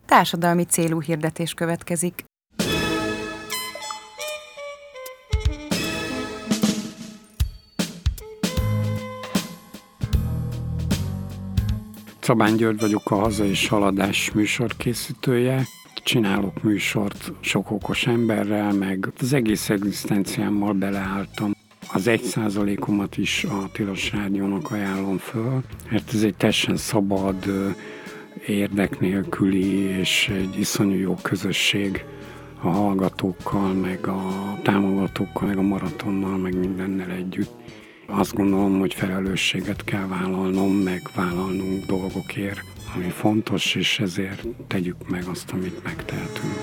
Társadalmi célú hirdetés következik. Szabán György vagyok, a Haza és Haladás műsorkészítője. Csinálok műsort sok okos emberrel, meg az egész egzisztenciámmal beleálltam. Az 1%-omat is a Tilos Rádiónak ajánlom föl, mert ez egy teljesen szabad, érdek nélküli és egy iszonyú jó közösség a hallgatókkal, meg a támogatókkal, meg a maratonnal, meg mindennel együtt. Azt gondolom, hogy felelősséget kell vállalnom, meg vállalnunk dolgokért, ami fontos, és ezért tegyük meg azt, amit megtehetünk.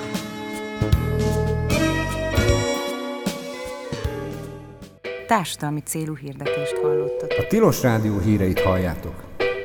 Társadalmi célú hirdetést hallottatok. A Tilos Rádió híreit halljátok.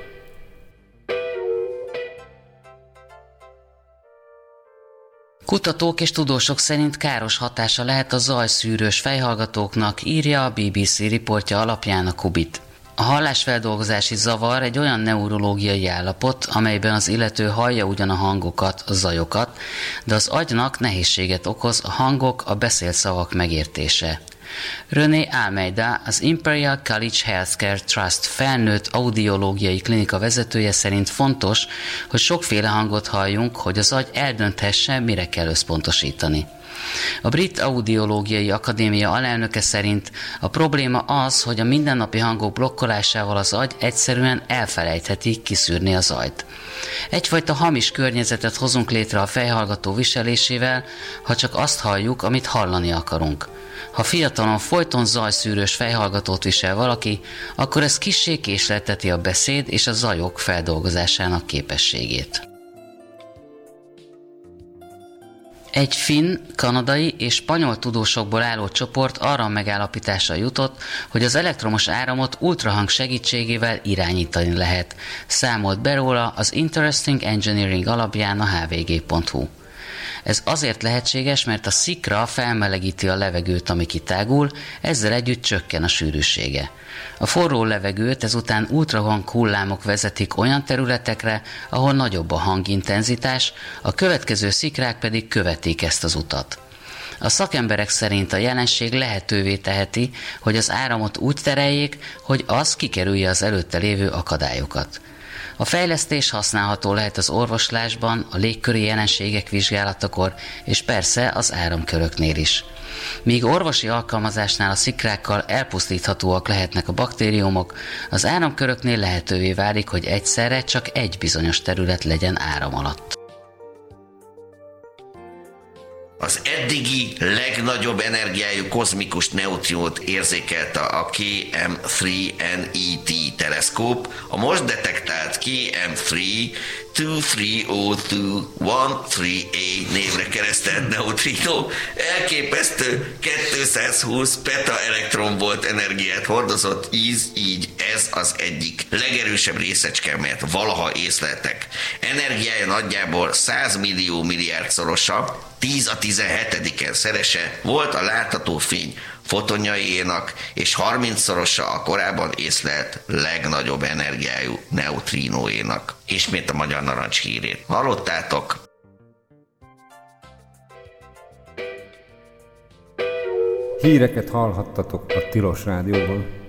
Kutatók és tudósok szerint káros hatása lehet a zajszűrős fejhallgatóknak, írja a BBC riportja alapján a Kubit. A hallásfeldolgozási zavar egy olyan neurológiai állapot, amelyben az illető hallja ugyan a hangokat, a zajokat, de az agynak nehézséget okoz a hangok, a beszélt szavak megértése. René Almeida, az Imperial College Healthcare Trust felnőtt audiológiai klinika vezetője szerint fontos, hogy sokféle hangot halljunk, hogy az agy eldönthesse, mire kell összpontosítani. A Brit Audiológiai Akadémia alelnöke szerint a probléma az, hogy a mindennapi hangok blokkolásával az agy egyszerűen elfelejtheti kiszűrni a zajt. Egyfajta hamis környezetet hozunk létre a fejhallgató viselésével, ha csak azt halljuk, amit hallani akarunk. Ha fiatalon folyton zajszűrős fejhallgatót visel valaki, akkor ez kissé késlelteti a beszéd és a zajok feldolgozásának képességét. Egy finn, kanadai és spanyol tudósokból álló csoport arra a megállapításra jutott, hogy az elektromos áramot ultrahang segítségével irányítani lehet, számolt be róla az Interesting Engineering alapján a hvg.hu. Ez azért lehetséges, mert a szikra felmelegíti a levegőt, ami kitágul, ezzel együtt csökken a sűrűsége. A forró levegőt ezután ultrahang hullámok vezetik olyan területekre, ahol nagyobb a hangintenzitás, a következő szikrák pedig követik ezt az utat. A szakemberek szerint a jelenség lehetővé teheti, hogy az áramot úgy tereljék, hogy az kikerülje az előtte lévő akadályokat. A fejlesztés használható lehet az orvoslásban, a légköri jelenségek vizsgálatakor, és persze az áramköröknél is. Míg orvosi alkalmazásnál a szikrákkal elpusztíthatóak lehetnek a baktériumok, az áramköröknél lehetővé válik, hogy egyszerre csak egy bizonyos terület legyen áram alatt. Az eddigi legnagyobb energiájú kozmikus neutrinót érzékelte a KM3NET teleszkóp, a most detektált KM3-230213A névre keresztelt neutrino elképesztő 220 petaelektronvolt energiát hordozott, így ez az egyik legerősebb részecske, amelyet valaha észleltek. Energiája nagyjából 100 millió milliárd-szorosa, 10^17 szerese volt a látható fény fotonjaiénak, és 30-szorosa a korábban észlelt legnagyobb energiájú neutrinóénak. Ismét a Magyar Narancs hírét hallottátok. Híreket hallhattatok a Tilos Rádióban.